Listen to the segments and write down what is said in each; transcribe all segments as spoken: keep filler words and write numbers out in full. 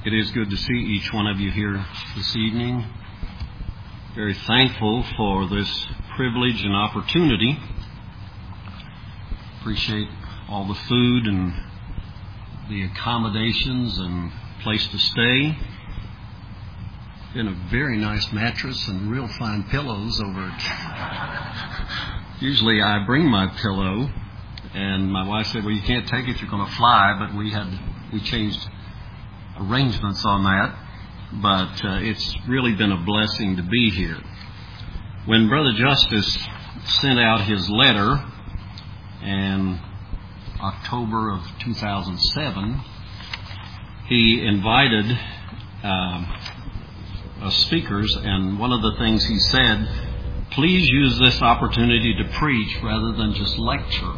It is good to see each one of you here this evening. Very thankful for this privilege and opportunity. Appreciate all the food and the accommodations and place to stay. Been a very nice mattress and real fine pillows over it. Usually I bring my pillow, and my wife said, well, you can't take it, you're going to fly, but we had we changed arrangements on that. But uh, it's really been a blessing to be here. When Brother Justice sent out his letter in October of two thousand seven, he invited uh, uh, speakers, and one of the things he said, please use this opportunity to preach rather than just lecture.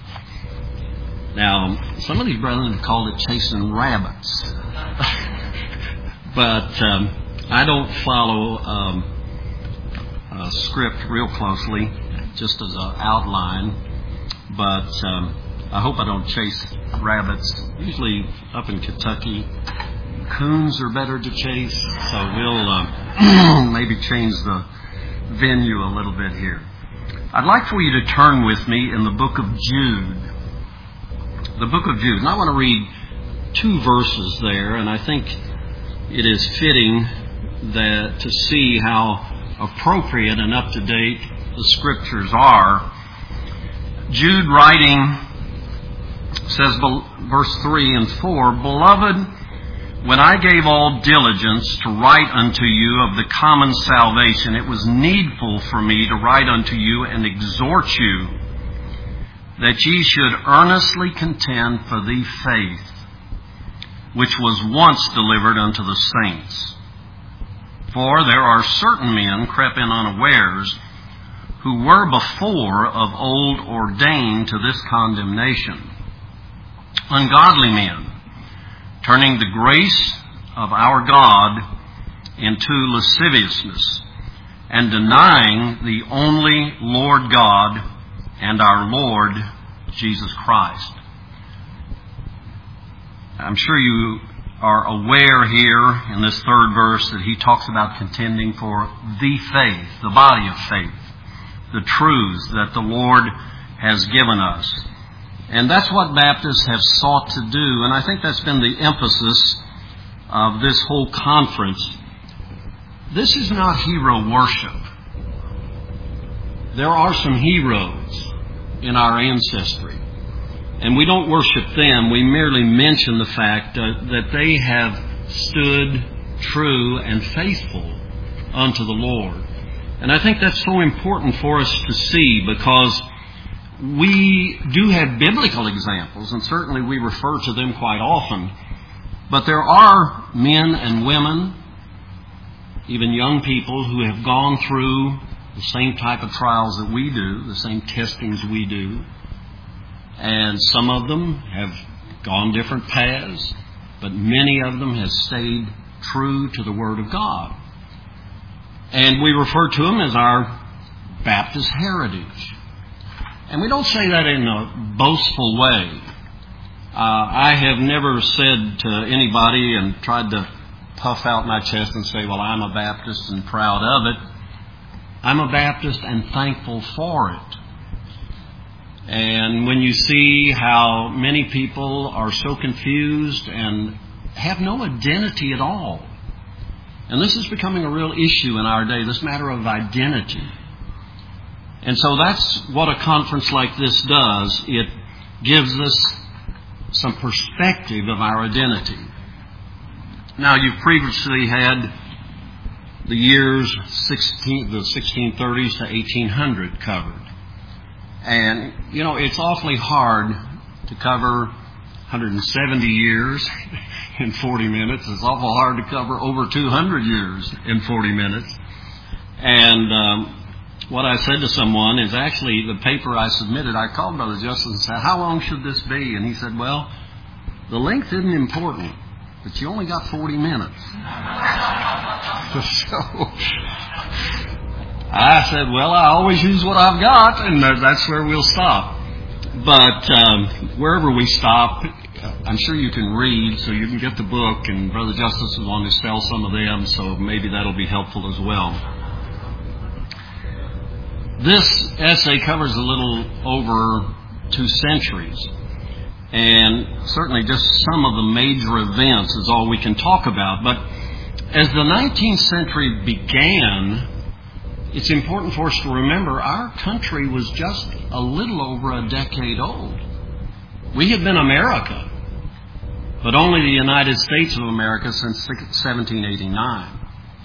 Now, some of these brethren have called it chasing rabbits. But um, I don't follow um, a script real closely, just as an outline. But um, I hope I don't chase rabbits. Usually up in Kentucky, coons are better to chase. So we'll uh, maybe change the venue a little bit here. I'd like for you to turn with me in the book of Jude. The book of Jude. And I want to read two verses there, and I think it is fitting that to see how appropriate and up-to-date the Scriptures are. Jude writing says, verse three and four, Beloved, when I gave all diligence to write unto you of the common salvation, it was needful for me to write unto you and exhort you that ye should earnestly contend for the faith which was once delivered unto the saints. For there are certain men crept in unawares, who were before of old ordained to this condemnation, ungodly men, turning the grace of our God into lasciviousness, and denying the only Lord God and our Lord Jesus Christ. I'm sure you are aware here in this third verse that he talks about contending for the faith, the body of faith, the truths that the Lord has given us. And that's what Baptists have sought to do, and I think that's been the emphasis of this whole conference. This is not hero worship. There are some heroes in our ancestry. And we don't worship them. We merely mention the fact uh, that they have stood true and faithful unto the Lord. And I think that's so important for us to see, because we do have biblical examples, and certainly we refer to them quite often. But there are men and women, even young people, who have gone through the same type of trials that we do, the same testings we do. And some of them have gone different paths, but many of them have stayed true to the Word of God. And we refer to them as our Baptist heritage. And we don't say that in a boastful way. Uh, I have never said to anybody and tried to puff out my chest and say, well, I'm a Baptist and proud of it. I'm a Baptist and thankful for it. And when you see how many people are so confused and have no identity at all, and this is becoming a real issue in our day, this matter of identity. And so that's what a conference like this does. It gives us some perspective of our identity. Now, you've previously had the years sixteen, the sixteen thirties to eighteen hundred covered. And, you know, it's awfully hard to cover one hundred seventy years in forty minutes. It's awful hard to cover over two hundred years in forty minutes. And um, what I said to someone is actually the paper I submitted, I called Brother Justice and said, how long should this be? And he said, well, the length isn't important, but you only got forty minutes. So I said, well, I always use what I've got, and that's where we'll stop. But um, wherever we stop, I'm sure you can read, so you can get the book, and Brother Justice is wanting to sell some of them, so maybe that'll be helpful as well. This essay covers a little over two centuries, and certainly just some of the major events is all we can talk about. But as the nineteenth century began, it's important for us to remember our country was just a little over a decade old. We had been America, but only the United States of America since seventeen eighty-nine.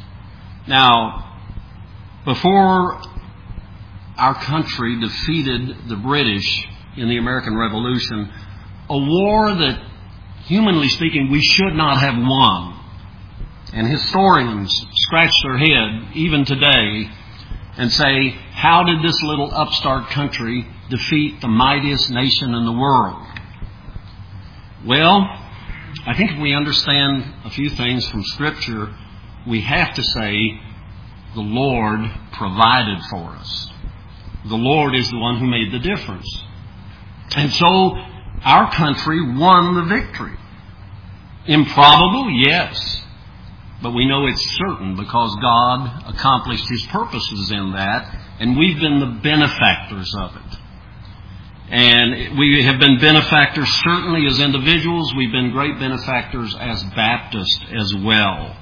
Now, before our country defeated the British in the American Revolution, a war that, humanly speaking, we should not have won. And historians scratch their head, even today, and say, how did this little upstart country defeat the mightiest nation in the world? Well, I think if we understand a few things from Scripture, we have to say the Lord provided for us. The Lord is the one who made the difference. And so our country won the victory. Improbable? Yes. But we know it's certain because God accomplished His purposes in that, and we've been the benefactors of it. And we have been benefactors certainly as individuals. We've been great benefactors as Baptists as well.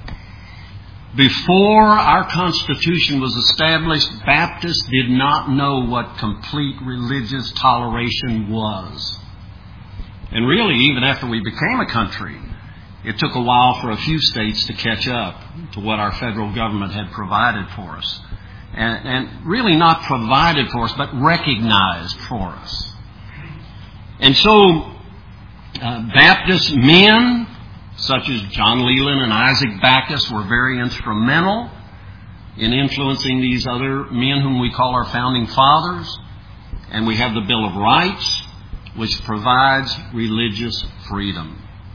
Before our Constitution was established, Baptists did not know what complete religious toleration was. And really, even after we became a country, it took a while for a few states to catch up to what our federal government had provided for us. And, and really not provided for us, but recognized for us. And so, uh, Baptist men, such as John Leland and Isaac Backus, were very instrumental in influencing these other men whom we call our founding fathers. And we have the Bill of Rights, which provides religious freedom.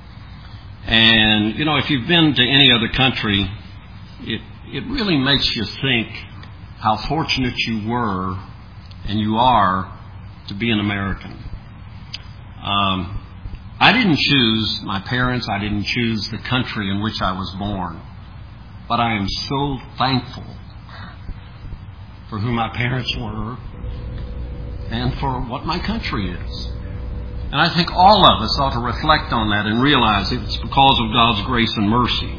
And, you know, if you've been to any other country, it, it really makes you think how fortunate you were and you are to be an American. Um, I didn't choose my parents. I didn't choose the country in which I was born. But I am so thankful for who my parents were and for what my country is. And I think all of us ought to reflect on that and realize it's because of God's grace and mercy.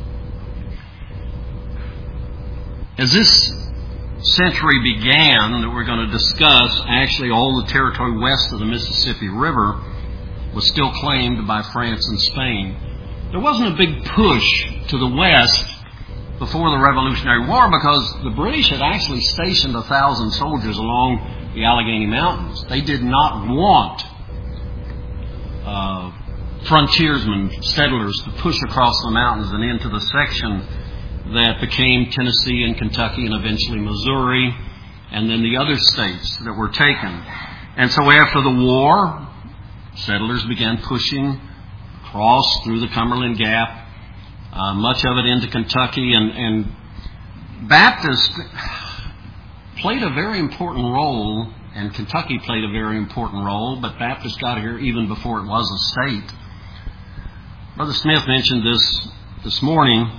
As this century began that we're going to discuss, actually all the territory west of the Mississippi River was still claimed by France and Spain. There wasn't a big push to the west before the Revolutionary War because the British had actually stationed a thousand soldiers along the Allegheny Mountains. They did not want uh, frontiersmen, settlers, to push across the mountains and into the section that became Tennessee and Kentucky and eventually Missouri, and then the other states that were taken. And so after the war, settlers began pushing across through the Cumberland Gap, uh, much of it into Kentucky, and, and Baptists played a very important role, and Kentucky played a very important role, but Baptists got here even before it was a state. Brother Smith mentioned this this morning.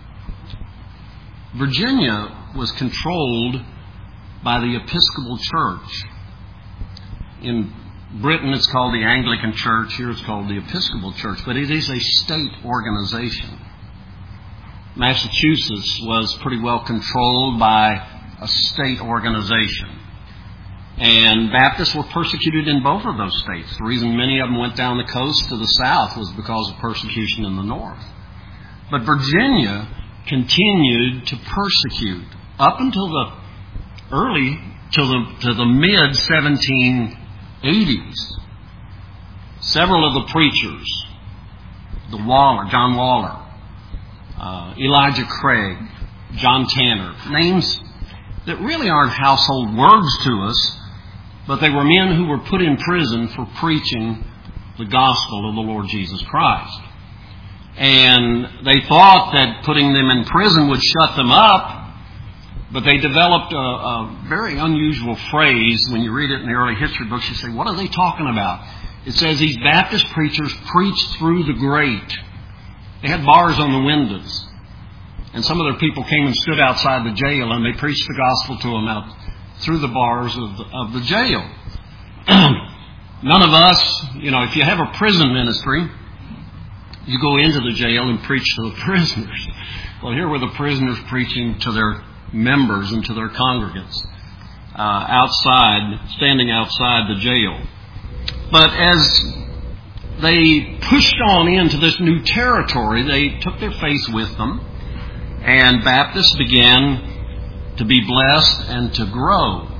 Virginia was controlled by the Episcopal Church. In Britain, it's called the Anglican Church. Here it's called the Episcopal Church. But it is a state organization. Massachusetts was pretty well controlled by a state organization. And Baptists were persecuted in both of those states. The reason many of them went down the coast to the south was because of persecution in the north. But Virginia continued to persecute up until the early, till the, to the mid seventeen eighties. Several of the preachers, the Waller, John Waller, uh, Elijah Craig, John Tanner, names that really aren't household words to us, but they were men who were put in prison for preaching the gospel of the Lord Jesus Christ. And they thought that putting them in prison would shut them up, but they developed a, a very unusual phrase. When you read it in the early history books, you say, what are they talking about? It says these Baptist preachers preached through the grate. They had bars on the windows. And some of their people came and stood outside the jail, and they preached the gospel to them out through the bars of the, of the jail. None of us, you know, if you have a prison ministry, you go into the jail and preach to the prisoners. Well, here were the prisoners preaching to their members and to their congregants uh, outside, standing outside the jail. But as they pushed on into this new territory, they took their faith with them. And Baptists began to be blessed and to grow.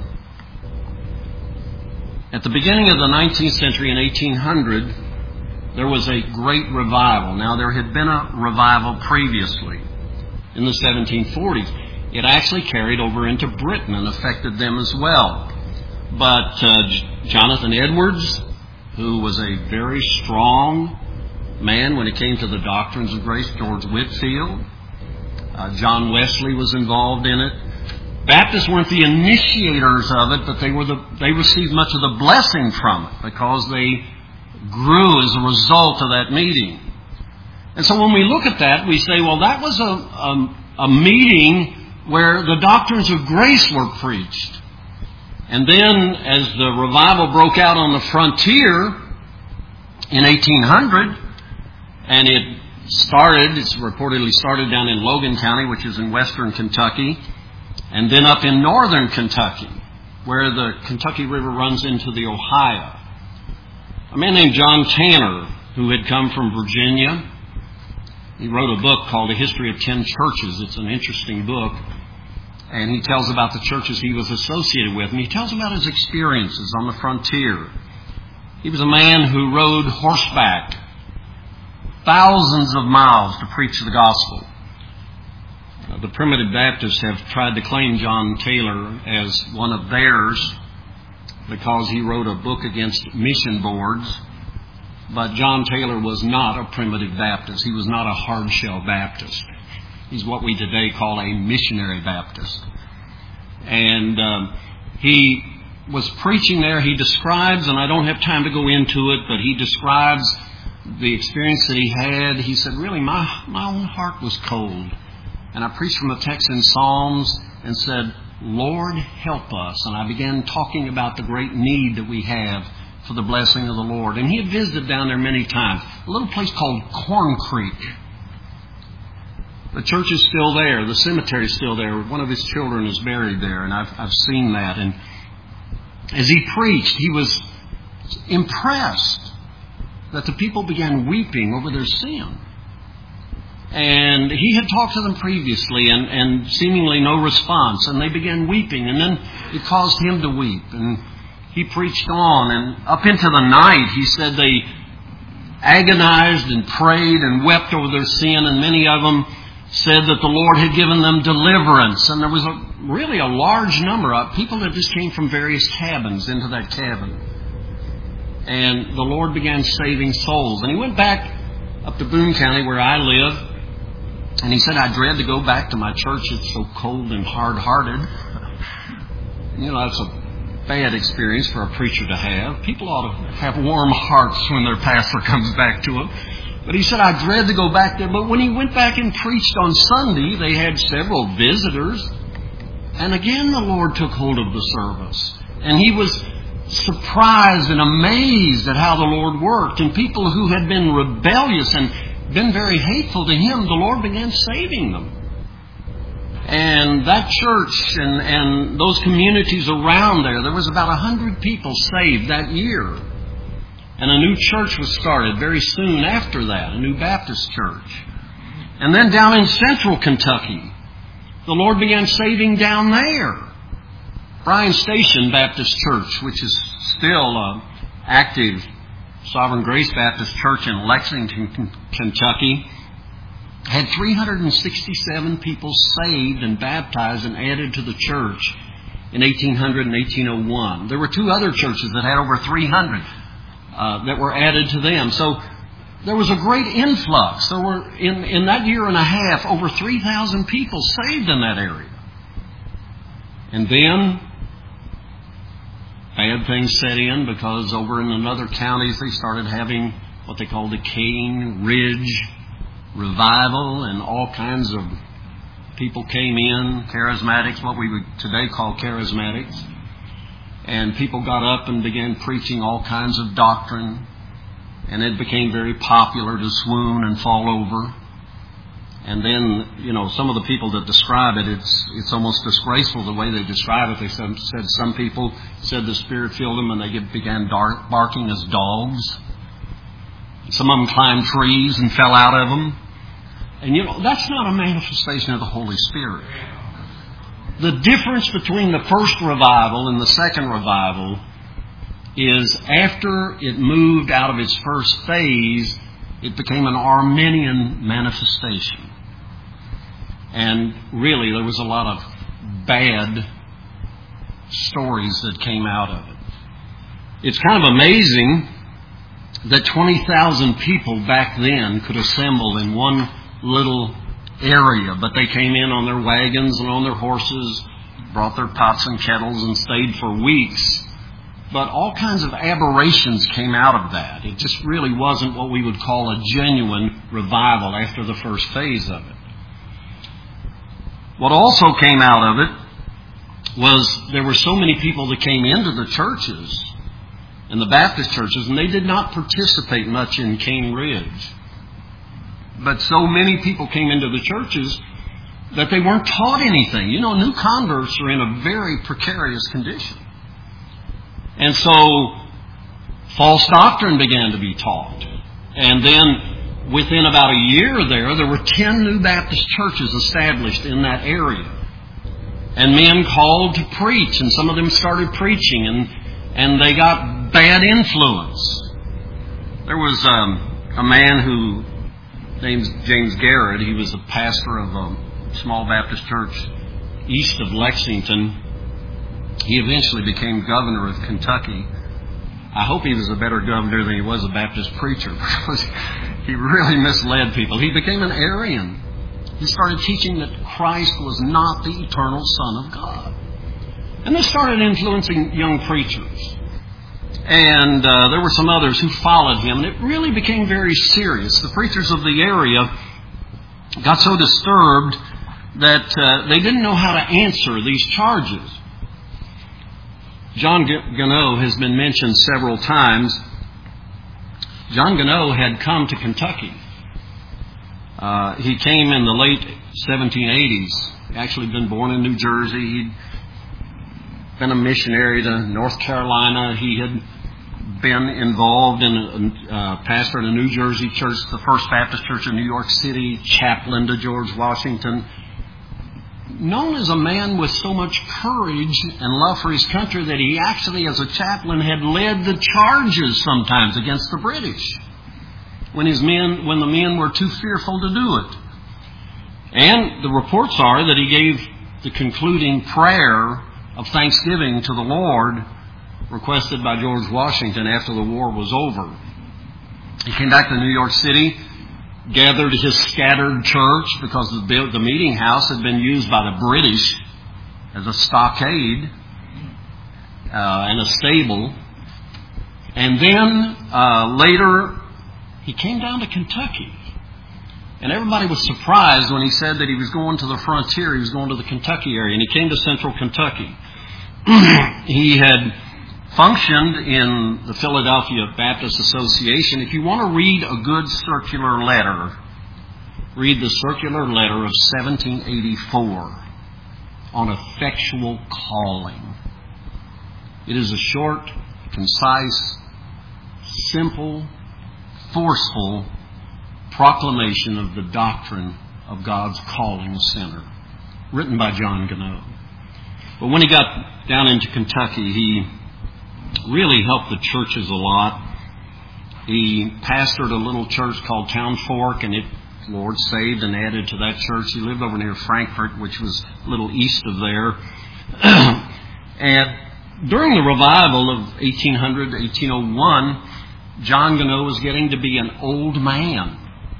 At the beginning of the nineteenth century, in eighteen hundred, there was a great revival. Now, there had been a revival previously in the seventeen forties. It actually carried over into Britain and affected them as well. But uh, Jonathan Edwards, who was a very strong man when it came to the doctrines of grace, George Whitefield, Uh, John Wesley was involved in it. Baptists weren't the initiators of it, but they were the they received much of the blessing from it because they grew as a result of that meeting. And so when we look at that, we say, well, that was a, a, a meeting where the doctrines of grace were preached. And then as the revival broke out on the frontier in eighteen hundred, and it started, it's reportedly started down in Logan County, which is in western Kentucky, and then up in northern Kentucky, where the Kentucky River runs into the Ohio. A man named John Tanner, who had come from Virginia, he wrote a book called The History of Ten Churches. It's an interesting book, and he tells about the churches he was associated with, and he tells about his experiences on the frontier. He was a man who rode horseback thousands of miles to preach the gospel. Uh, the Primitive Baptists have tried to claim John Taylor as one of theirs because he wrote a book against mission boards. But John Taylor was not a Primitive Baptist. He was not a hard-shell Baptist. He's what we today call a missionary Baptist. And um, he was preaching there. He describes, and I don't have time to go into it, but he describes the experience that he had. He said, really, my, my own heart was cold. And I preached from a text in Psalms and said, Lord, help us. And I began talking about the great need that we have for the blessing of the Lord. And he had visited down there many times. A little place called Corn Creek. The church is still there. The cemetery is still there. One of his children is buried there, and I've, I've seen that. And as he preached, he was impressed that the people began weeping over their sin. And he had talked to them previously and, and seemingly no response. And they began weeping. And then it caused him to weep. And he preached on. And up into the night, he said they agonized and prayed and wept over their sin. And many of them said that the Lord had given them deliverance. And there was a, really a large number of people that just came from various cabins into that cabin. And the Lord began saving souls. And he went back up to Boone County where I live. And he said, I dread to go back to my church. It's so cold and hard-hearted. You know, that's a bad experience for a preacher to have. People ought to have warm hearts when their pastor comes back to them. But he said, I dread to go back there. But when he went back and preached on Sunday, they had several visitors. And again, the Lord took hold of the service. And he was surprised and amazed at how the Lord worked. And people who had been rebellious and been very hateful to him, the Lord began saving them. And that church and, and those communities around there, there was about a hundred people saved that year. And a new church was started very soon after that, a new Baptist church. And then down in central Kentucky, the Lord began saving down there. Bryan Station Baptist Church, which is still an active Sovereign Grace Baptist Church in Lexington, Kentucky, had three hundred sixty-seven people saved and baptized and added to the church in eighteen hundred and eighteen oh one. There were two other churches that had over three hundred uh, that were added to them. So there was a great influx. There were, in, in that year and a half, over three thousand people saved in that area. And then bad things set in because over in another counties they started having what they called the Cane Ridge revival, and all kinds of people came in, charismatics, what we would today call charismatics, and people got up and began preaching all kinds of doctrine, and it became very popular to swoon and fall over. And then, you know, some of the people that describe it, it's it's almost disgraceful the way they describe it. They said, said some people said the Spirit filled them and they get, began dark, barking as dogs. Some of them climbed trees and fell out of them. And, you know, that's not a manifestation of the Holy Spirit. The difference between the first revival and the second revival is after it moved out of its first phase, it became an Arminian manifestation. And really, there was a lot of bad stories that came out of it. It's kind of amazing that twenty thousand people back then could assemble in one little area, but they came in on their wagons and on their horses, brought their pots and kettles and stayed for weeks. But all kinds of aberrations came out of that. It just really wasn't what we would call a genuine revival after the first phase of it. What also came out of it was there were so many people that came into the churches, in the Baptist churches, and they did not participate much in Cane Ridge. But so many people came into the churches that they weren't taught anything. You know, new converts are in a very precarious condition. And so false doctrine began to be taught. And then within about a year there, there were ten new Baptist churches established in that area. And men called to preach, and some of them started preaching, and, and they got bad influence. There was um, a man who, named James Garrett, he was a pastor of a small Baptist church east of Lexington. He eventually became governor of Kentucky. I hope he was a better governor than he was a Baptist preacher, because he really misled people. He became an Arian. He started teaching that Christ was not the eternal Son of God. And this started influencing young preachers. And uh, there were some others who followed him, and it really became very serious. The preachers of the area got so disturbed that uh, they didn't know how to answer these charges. John Gunnow has been mentioned several times. John Gunnow had come to Kentucky. Uh, he came in the late seventeen eighties. He'd actually been born in New Jersey. He'd been a missionary to North Carolina. He had been involved in a uh, pastor in a New Jersey church, the First Baptist Church in New York City, chaplain to George Washington. Known as a man with so much courage and love for his country that he actually, as a chaplain, had led the charges sometimes against the British when his men, when the men were too fearful to do it. And the reports are that he gave the concluding prayer of thanksgiving to the Lord requested by George Washington after the war was over. He came back to New York City, gathered his scattered church because the, the meeting house had been used by the British as a stockade uh, and a stable. And then uh, later he came down to Kentucky. And everybody was surprised when he said that he was going to the frontier. He was going to the Kentucky area. And he came to central Kentucky. He had functioned in the Philadelphia Baptist Association. If you want to read a good circular letter, read the circular letter of seventeen eighty-four on effectual calling. It is a short, concise, simple, forceful proclamation of the doctrine of God's calling a sinner, written by John Gunnow. But when he got down into Kentucky, he really helped the churches a lot. He pastored a little church called Town Fork, and it, the Lord saved and added to that church. He lived over near Frankfort, which was a little east of there. And during the revival of eighteen hundred to eighteen oh one, John Gunnow was getting to be an old man.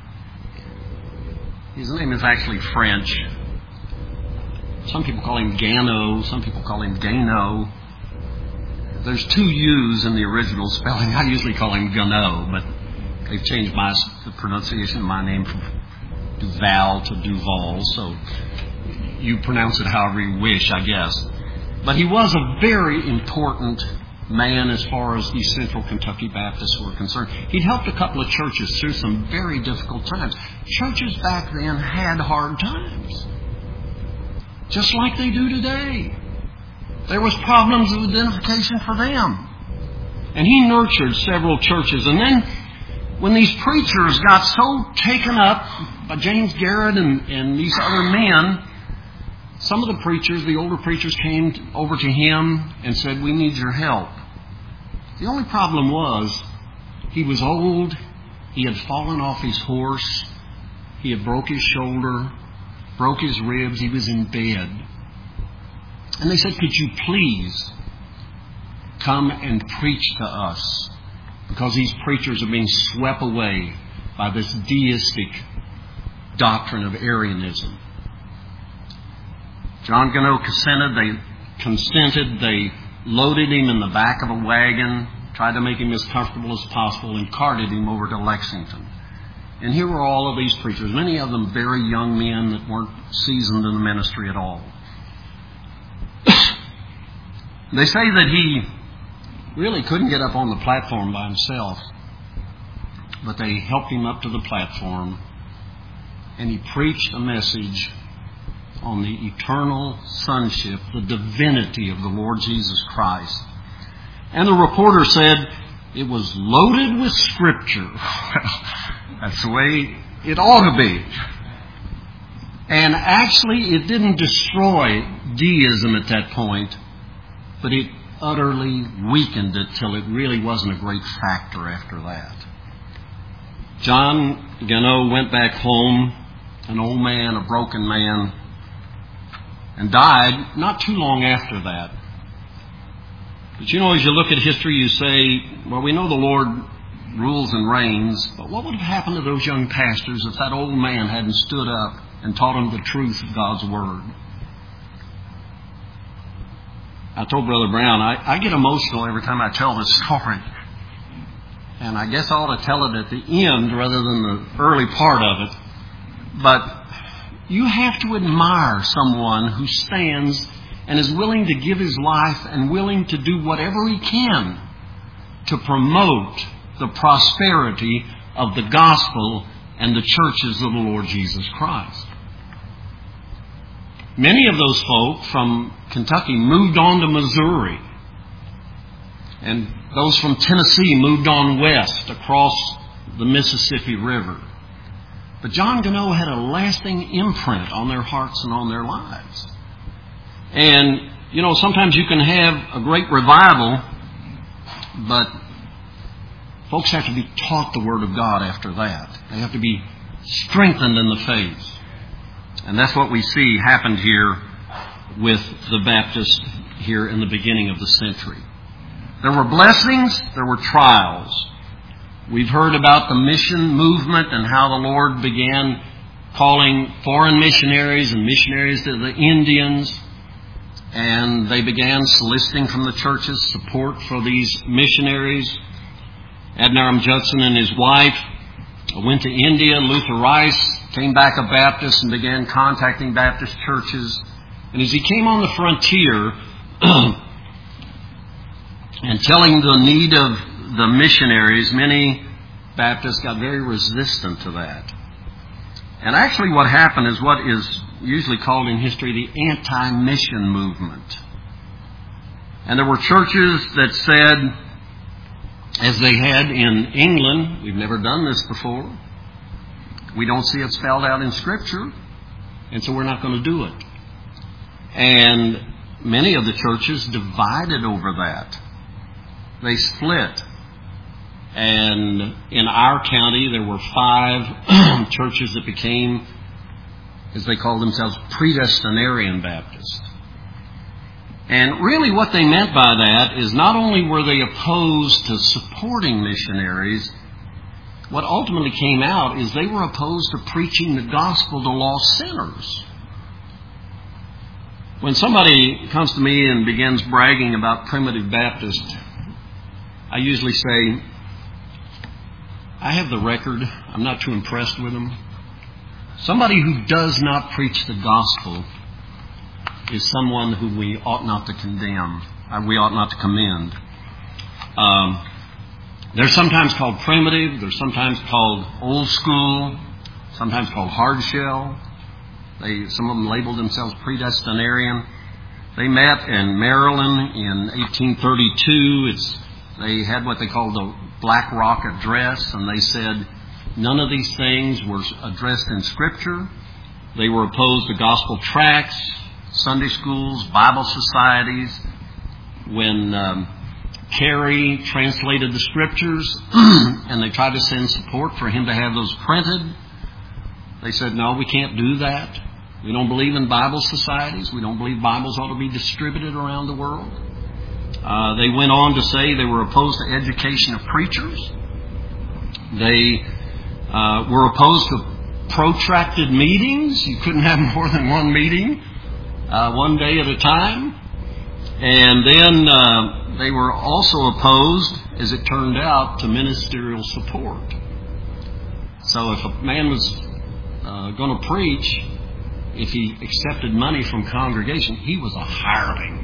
His name is actually French. Some people call him Gano. Some people call him Gano. there's two U's in the original spelling. I usually call him Gano, but they've changed my the pronunciation of my name from Duval to Duval, so you pronounce it however you wish, I guess. But he was a very important man as far as East Central Kentucky Baptists were concerned. He'd helped a couple of churches through some very difficult times. Churches back then had hard times, just like they do today. There was problems of identification for them. And he nurtured several churches. And then when these preachers got so taken up by James Garrett and, and these other men, some of the preachers, the older preachers, came over to him and said, "We need your help." The only problem was he was old, he had fallen off his horse, he had broke his shoulder, broke his ribs, he was in bed. And they said, "Could you please come and preach to us? Because these preachers are being swept away by this deistic doctrine of Arianism." John Gano consented. They consented. They loaded him in the back of a wagon, tried to make him as comfortable as possible, and carted him over to Lexington. And here were all of these preachers, many of them very young men that weren't seasoned in the ministry at all. They say that he really couldn't get up on the platform by himself, but they helped him up to the platform, and he preached a message on the eternal sonship, the divinity of the Lord Jesus Christ. And the reporter said it was loaded with Scripture. That's the way it ought to be. And actually, it didn't destroy deism at that point, but it utterly weakened it till it really wasn't a great factor after that. John Gano went back home, an old man, a broken man, and died not too long after that. But you know, as you look at history, you say, well, we know the Lord rules and reigns, but what would have happened to those young pastors if that old man hadn't stood up and taught them the truth of God's Word? I told Brother Brown, I, I get emotional every time I tell this story. And I guess I ought to tell it at the end rather than the early part of it. But you have to admire someone who stands and is willing to give his life and willing to do whatever he can to promote the prosperity of the gospel and the churches of the Lord Jesus Christ. Many of those folk from Kentucky moved on to Missouri, and those from Tennessee moved on west across the Mississippi River. But John Gano had a lasting imprint on their hearts and on their lives. And, you know, sometimes you can have a great revival, but folks have to be taught the Word of God after that. They have to be strengthened in the faith. And that's what we see happened here with the Baptists here in the beginning of the century. There were blessings, there were trials. We've heard about the mission movement and how the Lord began calling foreign missionaries and missionaries to the Indians. And they began soliciting from the churches support for these missionaries. Adoniram Judson and his wife went to India. Luther Rice came back a Baptist and began contacting Baptist churches. And as he came on the frontier and telling the need of the missionaries, many Baptists got very resistant to that. And actually what happened is what is usually called in history the anti-mission movement. And there were churches that said, as they had in England, we've never done this before, we don't see it spelled out in Scripture, and so we're not going to do it. And many of the churches divided over that. They split. And in our county, there were five churches that became, as they called themselves, predestinarian Baptists. And really what they meant by that is not only were they opposed to supporting missionaries, what ultimately came out is they were opposed to preaching the gospel to lost sinners. When somebody comes to me and begins bragging about Primitive Baptist, I usually say, I have the record. I'm not too impressed with them. Somebody who does not preach the gospel is someone who we ought not to condemn. Uh, we ought not to commend. Um, they're sometimes called primitive. They're sometimes called old school. Sometimes called hard shell. They, some of them labeled themselves predestinarian. They met in Maryland in eighteen thirty-two. It's, they had what they called the Black Rock Address, and they said none of these things were addressed in Scripture. They were opposed to gospel tracts, Sunday schools, Bible societies. When um, Carey translated the Scriptures and they tried to send support for him to have those printed, they said, no, we can't do that. We don't believe in Bible societies. We don't believe Bibles ought to be distributed around the world. Uh, they went on to say they were opposed to education of preachers. They uh, were opposed to protracted meetings. You couldn't have more than one meeting, uh, one day at a time. And then uh, they were also opposed, as it turned out, to ministerial support. So if a man was uh, going to preach, if he accepted money from congregation, he was a hireling.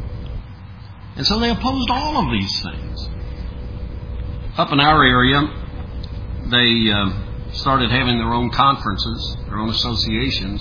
And so they opposed all of these things. Up in our area, they uh, started having their own conferences, their own associations.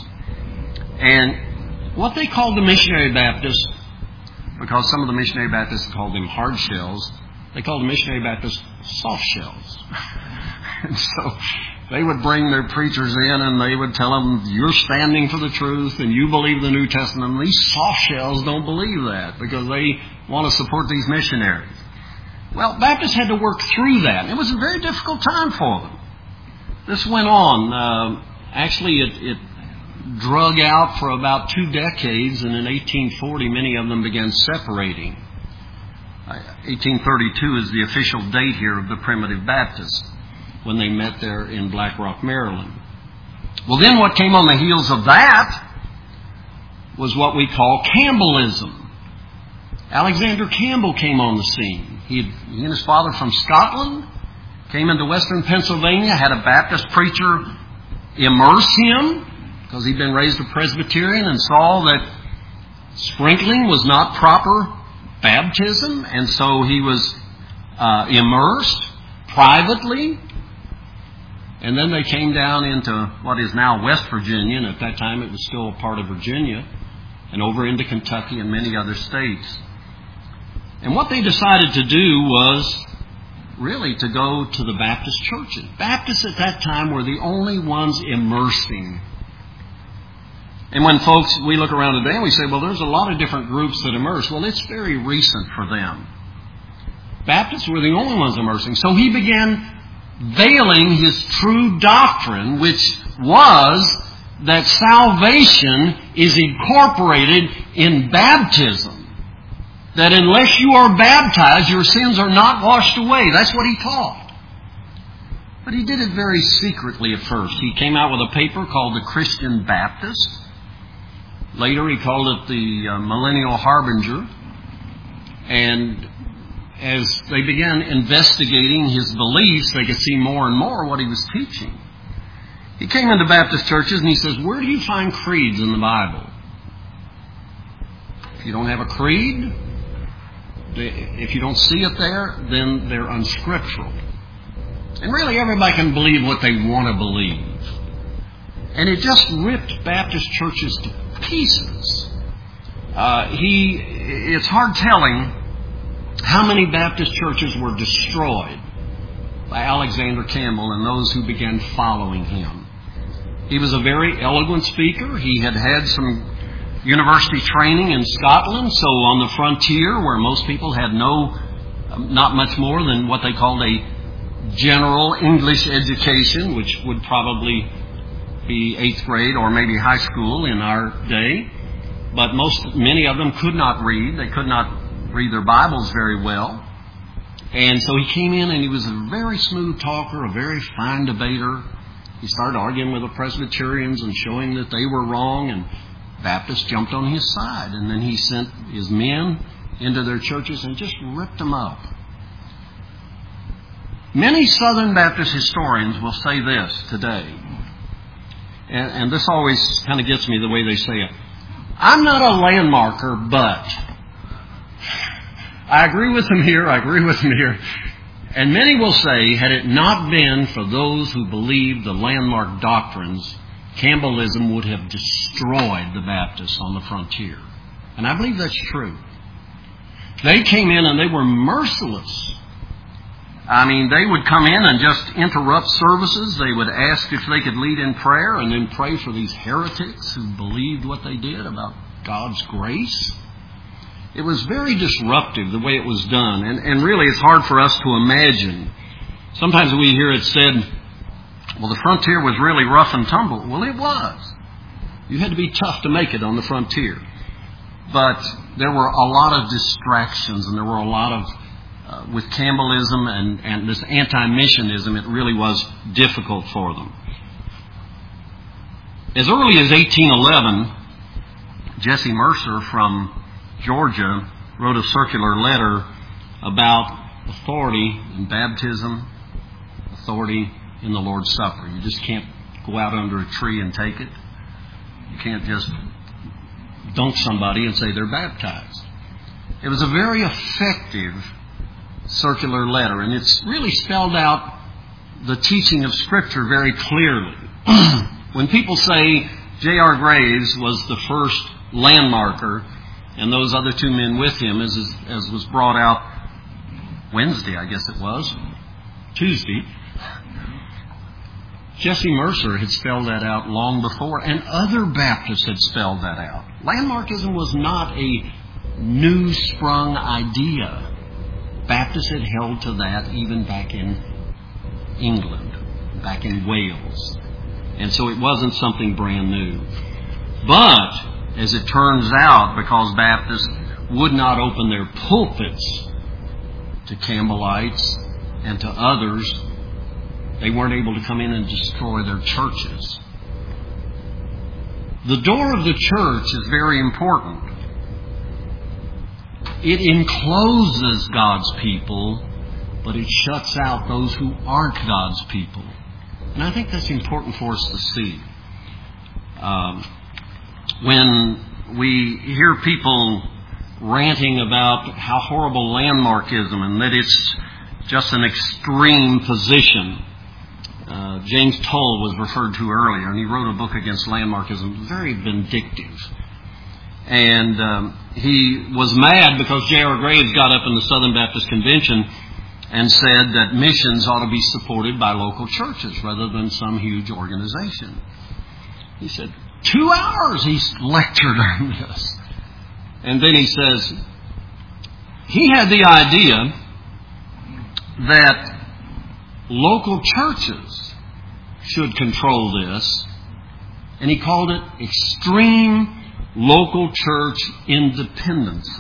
And what they called the Missionary Baptists, because some of the Missionary Baptists called them hard shells, they called the Missionary Baptists soft shells. And so they would bring their preachers in and they would tell them, you're standing for the truth and you believe the New Testament. And these soft shells don't believe that because they want to support these missionaries. Well, Baptists had to work through that. It was a very difficult time for them. This went on. Uh, actually, it, it drug out for about two decades, and in eighteen forty, many of them began separating. Uh, eighteen thirty-two is the official date here of the Primitive Baptists, when they met there in Black Rock, Maryland. Well, then what came on the heels of that was what we call Campbellism. Alexander Campbell came on the scene. He, he and his father from Scotland came into western Pennsylvania, had a Baptist preacher immerse him because he'd been raised a Presbyterian and saw that sprinkling was not proper baptism, and so he was uh, immersed privately. And then they came down into what is now West Virginia, and at that time it was still a part of Virginia, and over into Kentucky and many other states. And what they decided to do was really to go to the Baptist churches. Baptists at that time were the only ones immersing. And when folks, we look around today and we say, well, there's a lot of different groups that immerse. Well, it's very recent for them. Baptists were the only ones immersing. So he began veiling his true doctrine, which was that salvation is incorporated in baptism. That unless you are baptized, your sins are not washed away. That's what he taught. But he did it very secretly at first. He came out with a paper called the Christian Baptist. Later he called it the uh, Millennial Harbinger. And as they began investigating his beliefs, they could see more and more what he was teaching. He came into Baptist churches and he says, where do you find creeds in the Bible? If you don't have a creed, if you don't see it there, then they're unscriptural. And really everybody can believe what they want to believe. And it just ripped Baptist churches to pieces. Uh, he, it's hard telling how many Baptist churches were destroyed by Alexander Campbell and those who began following him. He was a very eloquent speaker. He had had some university training in Scotland, so on the frontier where most people had no, not much more than what they called a general English education, which would probably be eighth grade or maybe high school in our day. But most, many of them could not read. They could not read their Bibles very well. And so he came in and he was a very smooth talker, a very fine debater. He started arguing with the Presbyterians and showing that they were wrong, and Baptists jumped on his side, and then he sent his men into their churches and just ripped them up. Many Southern Baptist historians will say this today, and, and this always kind of gets me the way they say it. I'm not a landmarker, but I agree with them here, I agree with them here. And many will say, had it not been for those who believed the landmark doctrines, Campbellism would have destroyed the Baptists on the frontier. And I believe that's true. They came in and they were merciless. I mean, they would come in and just interrupt services. They would ask if they could lead in prayer and then pray for these heretics who believed what they did about God's grace. It was very disruptive the way it was done. And, and really it's hard for us to imagine. Sometimes we hear it said, well, the frontier was really rough and tumble. Well, it was. You had to be tough to make it on the frontier. But there were a lot of distractions, and there were a lot of, uh, with Campbellism and, and this anti-missionism, it really was difficult for them. As early as eighteen eleven, Jesse Mercer from Georgia wrote a circular letter about authority in baptism, authority in the Lord's Supper. You just can't go out under a tree and take it. You can't just dunk somebody and say they're baptized. It was a very effective circular letter, and it's really spelled out the teaching of Scripture very clearly. When people say J R Graves was the first landmarker, and those other two men with him, as, as was brought out Wednesday, I guess it was, Tuesday, Jesse Mercer had spelled that out long before, and other Baptists had spelled that out. Landmarkism was not a new sprung idea. Baptists had held to that even back in England, back in Wales. And so it wasn't something brand new. But, as it turns out, because Baptists would not open their pulpits to Campbellites and to others, they weren't able to come in and destroy their churches. The door of the church is very important. It encloses God's people, but it shuts out those who aren't God's people. And I think that's important for us to see. Um, when we hear people ranting about how horrible landmarkism and that it's just an extreme position. Uh, James Toll was referred to earlier, and he wrote a book against landmarkism, very vindictive. And um, he was mad because J R Graves got up in the Southern Baptist Convention and said that missions ought to be supported by local churches rather than some huge organization. He said, two hours he lectured on this. And then he says, he had the idea that local churches should control this, and he called it extreme local church independency.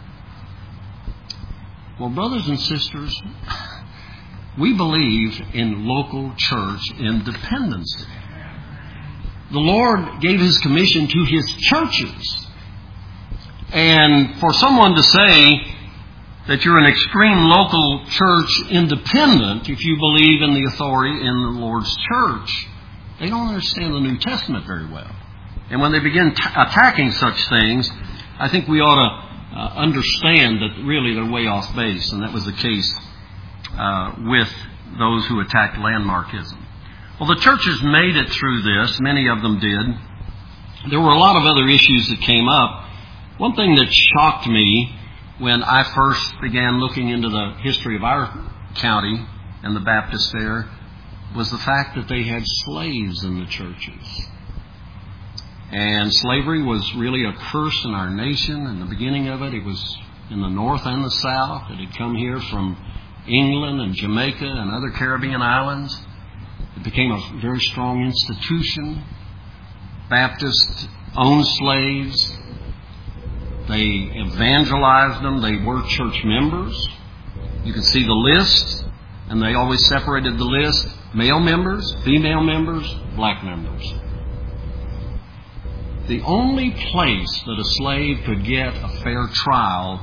Well, brothers and sisters, we believe in local church independency. The Lord gave His commission to His churches. And for someone to say that you're an extreme local church independent if you believe in the authority in the Lord's church, they don't understand the New Testament very well. And when they begin t- attacking such things, I think we ought to uh, understand that really they're way off base, and that was the case uh, with those who attacked landmarkism. Well, the churches made it through this. Many of them did. There were a lot of other issues that came up. One thing that shocked me when I first began looking into the history of our county and the Baptists there was the fact that they had slaves in the churches. And slavery was really a curse in our nation. In the beginning of it, it was in the north and the south. It had come here from England and Jamaica and other Caribbean islands. It became a very strong institution. Baptists owned slaves. They evangelized them. They were church members. You can see the list, and they always separated the list. Male members, female members, black members. the only place that a slave could get a fair trial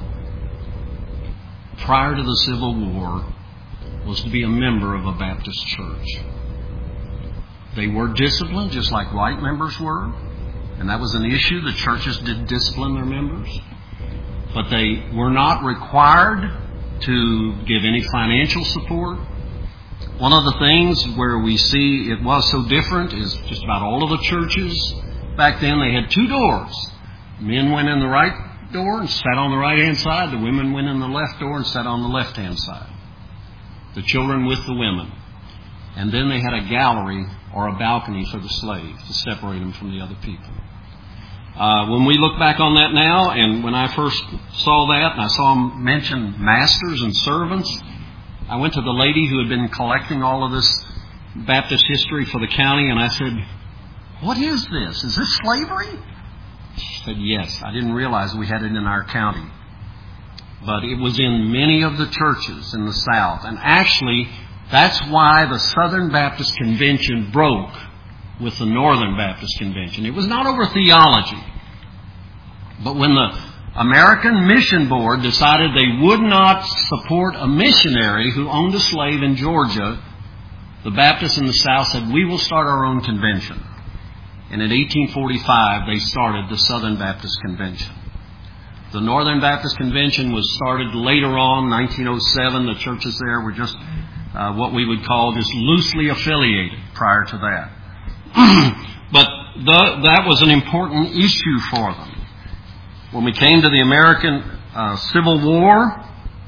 prior to the Civil War was to be a member of a Baptist church. They were disciplined just like white members were, and that was an issue. The churches did discipline their members, but they were not required to give any financial support. One of the things where we see it was so different is just about all of the churches back then, they had two doors. Men went in the right door and sat on the right-hand side. The women went in the left door and sat on the left-hand side. The children with the women. And then they had a gallery or a balcony for the slaves to separate them from the other people. Uh, when we look back on that now, and when I first saw that, and I saw them mention masters and servants, I went to the lady who had been collecting all of this Baptist history for the county, and I said, "What is this? Is this slavery?" She said, "Yes. I didn't realize we had it in our county." But it was in many of the churches in the South. And actually, that's why the Southern Baptist Convention broke with the Northern Baptist Convention. It was not over theology. But when the American Mission Board decided they would not support a missionary who owned a slave in Georgia, the Baptists in the South said, "We will start our own convention." And in eighteen forty-five, they started the Southern Baptist Convention. The Northern Baptist Convention was started later on, nineteen oh seven. The churches there were just uh, what we would call just loosely affiliated prior to that. But the, that was an important issue for them. When we came to the American uh, Civil War,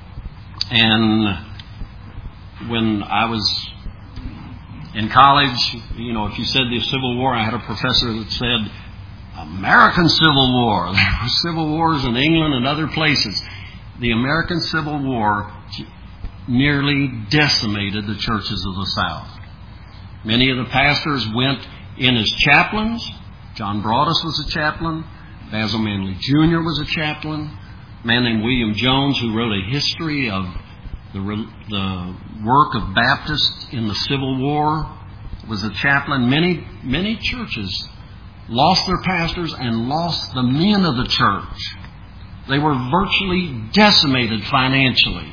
and when I was in college, you know, if you said the Civil War, I had a professor that said, American Civil War. There were civil wars in England and other places. The American Civil War nearly decimated the churches of the South. Many of the pastors went in as chaplains. John Broadus was a chaplain. Basil Manley Junior was a chaplain. A man named William Jones, who wrote a history of the, the work of Baptists in the Civil War, was a chaplain. Many, many churches lost their pastors and lost the men of the church. They were virtually decimated financially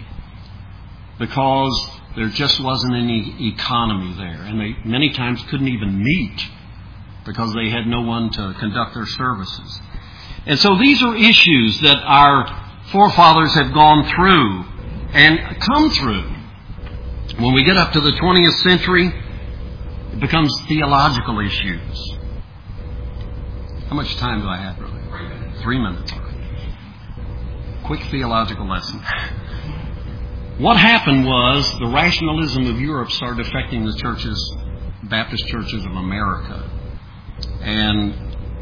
because there just wasn't any economy there. And they many times couldn't even meet because they had no one to conduct their services. And so these are issues that our forefathers have gone through and come through. When we get up to the twentieth century, it becomes theological issues. How much time do I have, really? Three minutes. Three minutes. Quick theological lesson. What happened was the rationalism of Europe started affecting the churches, Baptist churches of America. And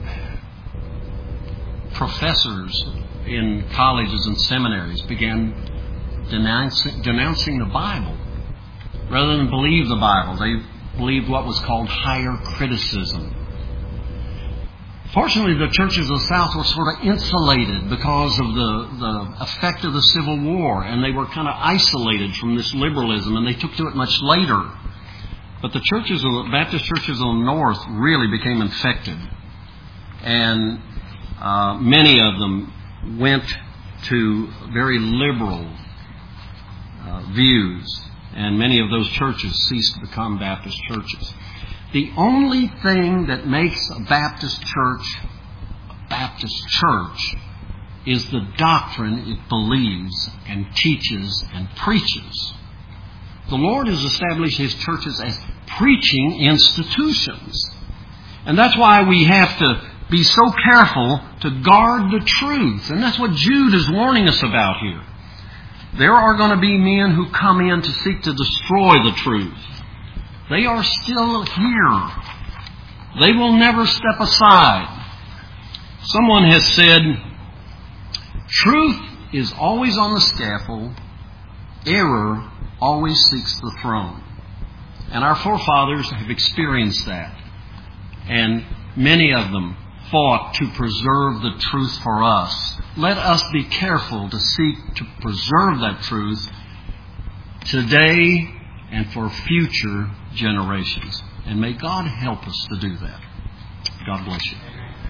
professors in colleges and seminaries began denouncing, denouncing the Bible. Rather than believe the Bible, they believed what was called higher criticism. Fortunately, the churches of the South were sort of insulated because of the, the effect of the Civil War, and they were kind of isolated from this liberalism, and they took to it much later. But the churches, of the Baptist churches of the North really became infected, and uh, many of them went to very liberal uh, views, and many of those churches ceased to become Baptist churches. The only thing that makes a Baptist church a Baptist church is the doctrine it believes and teaches and preaches. The Lord has established His churches as preaching institutions. And that's why we have to be so careful to guard the truth. And that's what Jude is warning us about here. There are going to be men who come in to seek to destroy the truth. They are still here. They will never step aside. Someone has said, truth is always on the scaffold. Error always seeks the throne. And our forefathers have experienced that. And many of them fought to preserve the truth for us. Let us be careful to seek to preserve that truth today and for future generations. And may God help us to do that. God bless you.